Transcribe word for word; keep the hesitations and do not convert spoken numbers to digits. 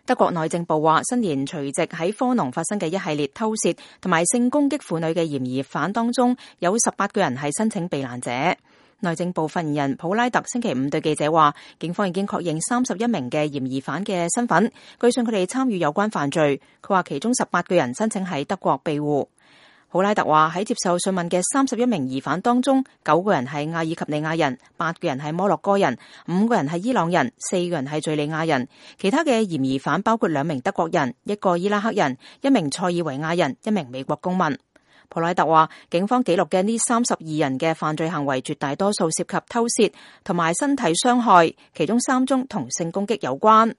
德國內政部話，新年除夕喺科隆發生嘅一系列偷竊同埋性攻擊婦女嘅嫌疑犯當中，有十八個人係申請避難者。內政部發言人普拉特星期五對記者話，警方已經確認三十一名嘅嫌疑犯嘅身份，據信佢哋參與有關犯罪。佢話其中十八個人申請喺德國庇護。普拉特話喺接受訊問嘅三十一名疑犯當中，九個人係阿爾及利亞人，八個人係摩洛哥人，五個人係伊朗人，四個人係敘利亞人。其他嘅嫌疑犯包括兩名德國人、一個伊拉克人、一名塞爾維亞人、一名美國公民。普拉特話，警方記錄嘅呢三十二人嘅犯罪行為絕大多數涉及偷竊同埋身體傷害，其中三宗同性攻擊有關。